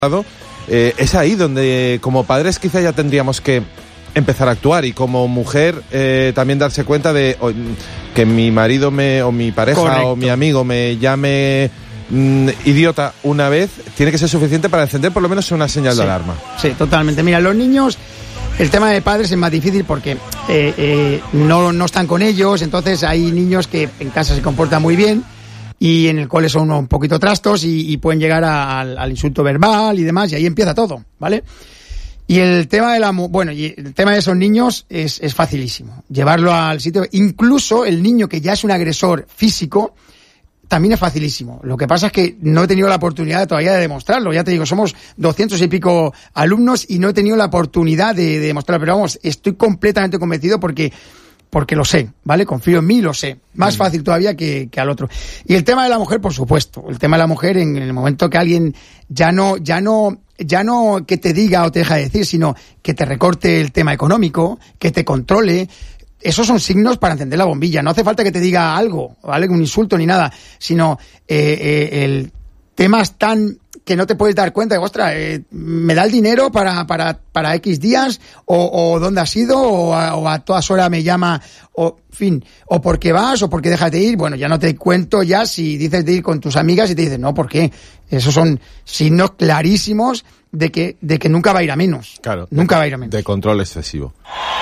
es ahí donde como padres quizá ya tendríamos que empezar a actuar, y como mujer también darse cuenta de que mi marido o mi pareja Correcto. o mi amigo me llame idiota una vez, tiene que ser suficiente para encender por lo menos una señal de alarma. Sí, totalmente. Mira, los niños, el tema de padres es más difícil porque no están con ellos, entonces hay niños que en casa se comportan muy bien y en el cole son un poquito trastos y pueden llegar al insulto verbal y demás, y ahí empieza todo, ¿vale? Y el tema el tema de esos niños es facilísimo. Llevarlo al sitio, incluso el niño que ya es un agresor físico, también es facilísimo. Lo que pasa es que no he tenido la oportunidad todavía de demostrarlo. Ya te digo, somos 200 y pico alumnos y no he tenido la oportunidad de demostrarlo. Pero vamos, estoy completamente convencido porque lo sé, ¿vale? Confío en mí, lo sé. Más fácil todavía que al otro. Y el tema de la mujer, por supuesto. El tema de la mujer, en el momento que alguien ya no que te diga o te deja de decir, sino que te recorte el tema económico, que te controle. Esos son signos para encender la bombilla. No hace falta que te diga algo, ¿vale? Un insulto ni nada, sino el temas tan que no te puedes dar cuenta de, ostras, me da el dinero para X días, o dónde has ido, o a todas horas me llama, o en fin, o porque vas, o porque dejas de ir. Bueno, ya no te cuento ya si dices de ir con tus amigas y te dicen, no, ¿por qué? Esos son signos clarísimos de que nunca va a ir a menos. Claro. Nunca va a ir a menos. De control excesivo.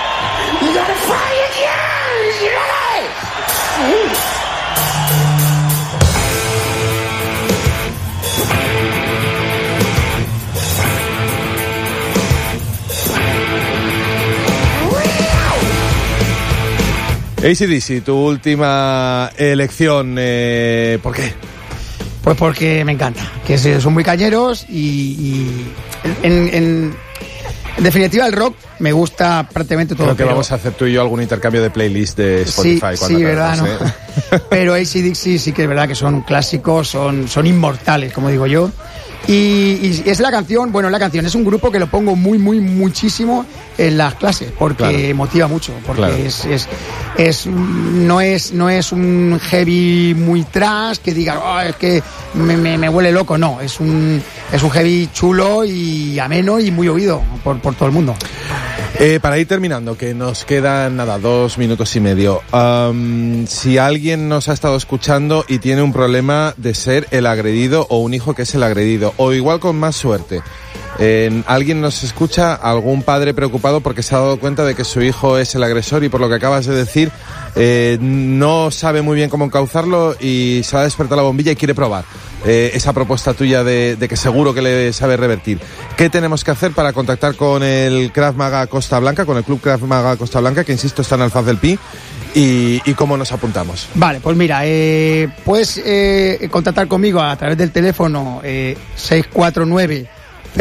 AC/DC, tu última elección, ¿por qué? Pues porque me encanta, que son muy cañeros y en definitiva el rock me gusta prácticamente todo. Creo que vamos a hacer tú y yo algún intercambio de playlist de Spotify. Sí, verdad, ¿no? Pero AC/DC sí que es verdad que son clásicos, son inmortales, como digo yo. Y es la canción, es un grupo que lo pongo muchísimo en las clases, porque motiva mucho, porque no es un heavy muy trash que diga, es que me huele loco, no, es un heavy chulo y ameno y muy oído por todo el mundo. Para ir terminando, que nos quedan 2 minutos y medio. Si alguien nos ha estado escuchando y tiene un problema de ser el agredido o un hijo que es el agredido, o igual con más suerte, alguien nos escucha, algún padre preocupado porque se ha dado cuenta de que su hijo es el agresor y por lo que acabas de decir no sabe muy bien cómo encauzarlo y se ha despertado la bombilla y quiere probar esa propuesta tuya de que seguro que le sabe revertir. ¿Qué tenemos que hacer para contactar con el Krav Maga Costa Blanca, con el Club Krav Maga Costa Blanca, que insisto está en Alfaz del Pi, y cómo nos apuntamos? Vale, pues mira, puedes contactar conmigo a través del teléfono 649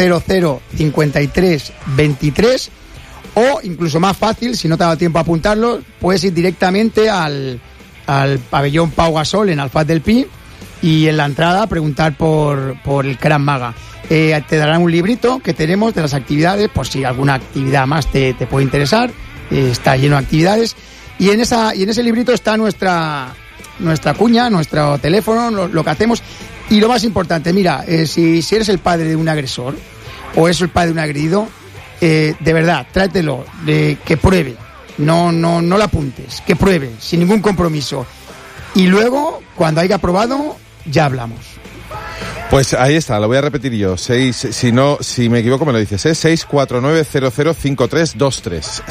0053 23, o incluso más fácil, si no te ha dado tiempo a apuntarlo, puedes ir directamente al pabellón Pau Gasol en Alfaz del Pi y en la entrada preguntar por el Krav Maga. Te darán un librito que tenemos de las actividades, por si alguna actividad más te puede interesar. Está lleno de actividades y en ese librito está nuestra cuña, nuestro teléfono, lo que hacemos. Y lo más importante, mira, si eres el padre de un agresor o eres el padre de un agredido, de verdad, tráetelo, que pruebe, no lo apuntes, que pruebe, sin ningún compromiso. Y luego, cuando haya probado, ya hablamos. Pues ahí está, lo voy a repetir yo. Si me equivoco me lo dices, 649-005323.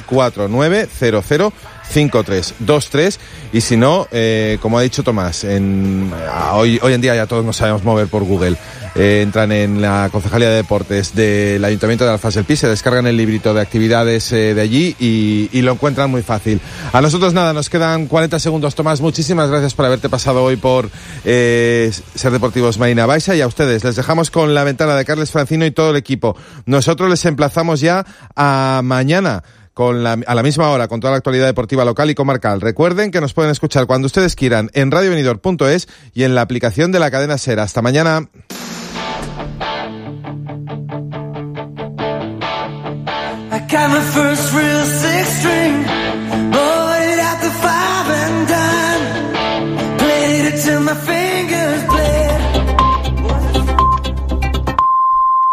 649-005323. Y si no, como ha dicho Tomás, hoy en día ya todos nos sabemos mover por Google. Entran en la Concejalía de Deportes del Ayuntamiento de Alfaz del Pi, se descargan el librito de actividades de allí y lo encuentran muy fácil. A nosotros nada, nos quedan 40 segundos. Tomás, muchísimas gracias por haberte pasado hoy por Ser Deportivos Marina Baixa, y a ustedes les dejamos con La Ventana de Carles Francino y todo el equipo. Nosotros les emplazamos ya a mañana a la misma hora con toda la actualidad deportiva local y comarcal. Recuerden que nos pueden escuchar cuando ustedes quieran en radiovenidor.es y en la aplicación de la cadena SER. Hasta mañana. I got my first real six string, bought it at the 5 and dime, played it till my face